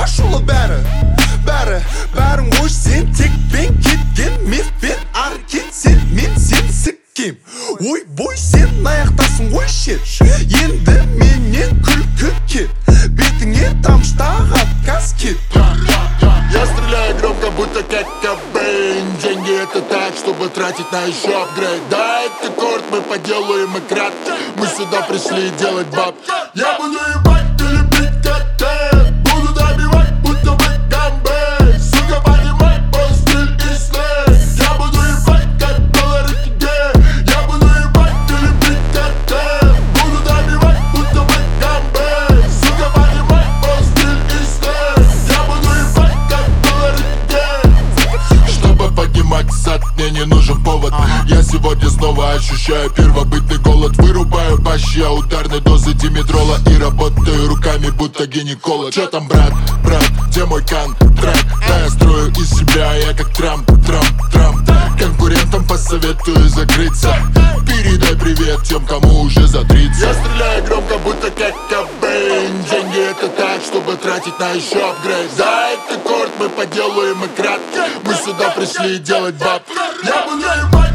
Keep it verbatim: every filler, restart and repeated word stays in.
ашулы бәрі бәрі бәрін қой сен текпен кеткен мефпен ары кетсең мен сен сіккем ойбой сен аяқтасың ғой шет енді менен күлкі кет бетіңе тамшыға каскет. Я стреляю громко, будто как Кобейн. Деньги это так, чтобы тратить на еще апгрейд. Да, это корт, мы поделаем экран. Мы сюда пришли делать баб. Я буду ебать или бить коктейль. Буду добивать, будто бы гамбей. Сука, понимай, мой стиль и слей. Я буду ебать, как доллары тебе. Я буду ебать или бить коктейль. Буду добивать, будто бы гамбей. Сука, понимай, мой стиль и слей. Я буду ебать, как доллары тебе. Чтобы поднимать зад, мне не нужен повод. Я сегодня снова ощущаю первобытный голод. Вырубаю бащи, я ударной дозы димедрола. И работаю руками, будто гинеколог. Чё там, брат, брат, где мой контракт? Да, я строю из себя, я как Трамп, Трамп, Трамп. Конкурентам посоветую закрыться. Передай привет тем, кому уже за тридцать. Я стреляю громко, будто как Кобейн. Деньги это так, чтобы тратить на еще апгрейд. Да, это корт, мы поделаем экран. Мы сюда пришли делать баб. Я буду ебать